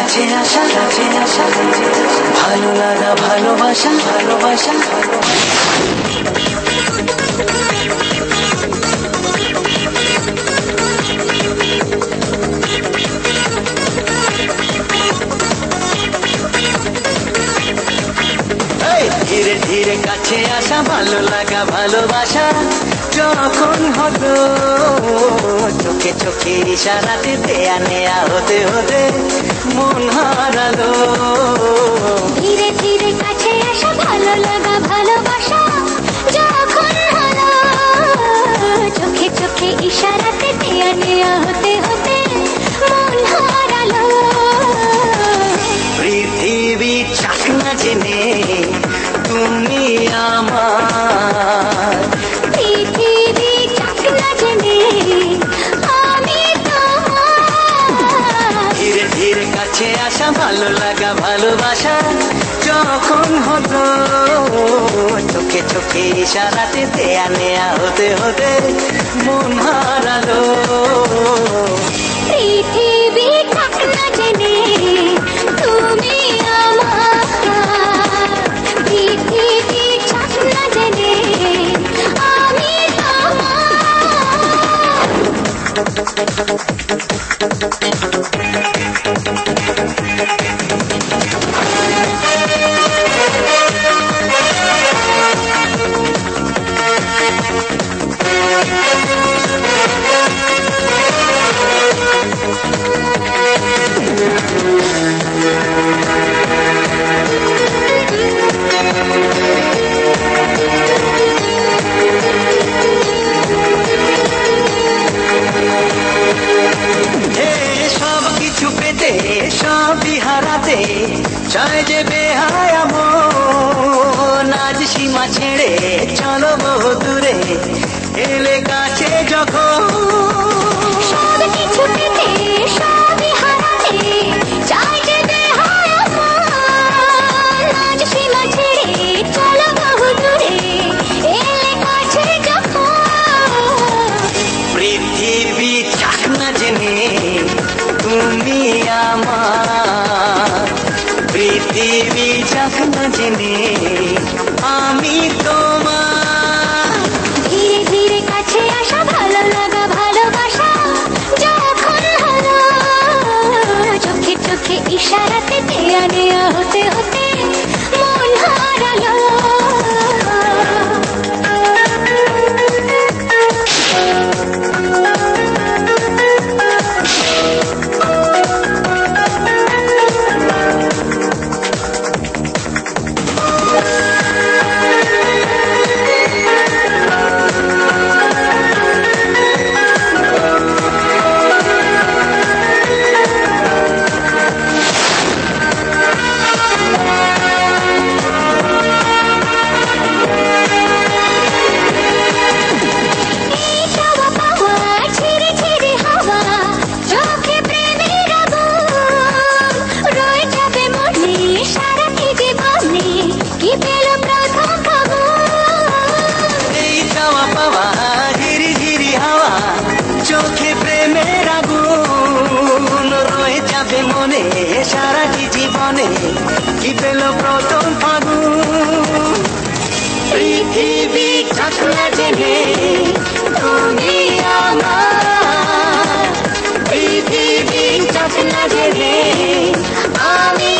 কাছে আসা ভালো লাগা ভালোবাসা ধীরে ধীরে কাছে আসা ভালো লাগা ভালোবাসা যখন হতো চোখে চোখে ইশারাতে দেয়া নেয়া হতে হতে মন হারালো। ধীরে ধীরে কাছে আসা ভালো লাগা ভালোবাসা যখন হলো চোখে চোখে ইশারাতে দেয়া নেয়া হতে হতে মন হারালো। পৃথিবী চাকনা জেনে তুমি আমার, পৃথিবী চাকনা জেনে আমি তোমার। ধীরে ধীরে কাছে আসা ভালো লাগা ভালোবাসা যখন হতো চোখে চোখে ইশারাতে দেয়া নেয়া হতে হতে মন হারালো। পৃথিবী চাকনা জেনে তুমি আমার, পৃথিবী চাকনা জেনে আমি সব কিছু পেতে সবই হারাতে চায় যে বেহায়া মন, আজ সীমা ছেড়ে চলো বহু দূরে এলে কাছে যখন। সব কিছু পেতে সবই হারাতে চাই যে বেহায়া মন, আজ সীমা ছেড়ে চলো বহু দূরে এলে কাছে যখন। পৃথিবী চাকনা জেনে তুমি আমার, পৃথিবী চাকনা জেনে আমি তোমার। ধীরে ধীরে কাছে আসা ভালো লাগা ভালোবাসা যখন হলো চোখে চোখে ইশারাতে দেয়া নেয়া হতে হতে মন হারালো। চোখে প্রেমের আগুন রয়ে যাবে মনে সারাটি জীবনে কি পেল প্রথম ফাগুন। পৃথিবী চাকনা জেনে তুমি আমার, পৃথিবী চাকনা জেনে আমি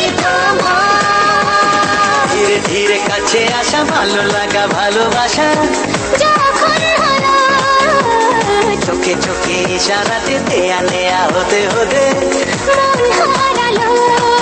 তোমার। ধীরে ধীরে কাছে আসা ভালো লাগা ভালোবাসা যখন হলো চোখে চোখে ইশারাতে দেয়া নেয়া হতে হতে মন হারালো।